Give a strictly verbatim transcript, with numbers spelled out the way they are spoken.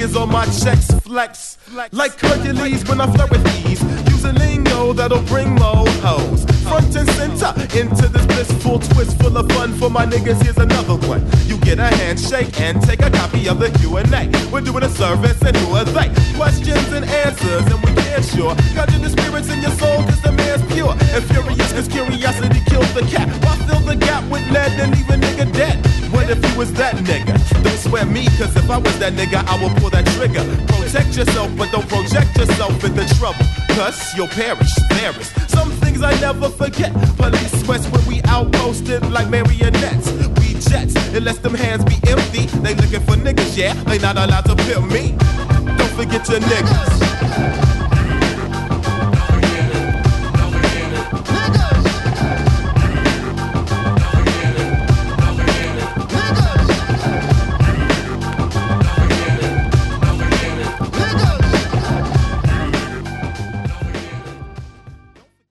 fingers on my checks, flex like Hercules when I flirt with ease, using lingo that'll bring mo hoes front and center into this blissful twist full of fun for my niggas. Here's another one. You get a handshake and take a copy of the Q and A. We're doing a service and who are they? Questions and answers and we can't sure. Conjure the spirits in your soul cause the man's pure and furious cause curiosity kills the cat. Why fill the gap with lead and leave a nigga dead? What if you was that nigga? Don't swear me cause if I was that nigga I will pull that trigger. Protect yourself but don't project yourself into trouble cause you'll perish. There is some things I never forget. Police quest when we outposted like marionettes. We jets, unless them hands be empty. They looking for niggas, yeah, they not allowed to pimp me. Don't forget your niggas.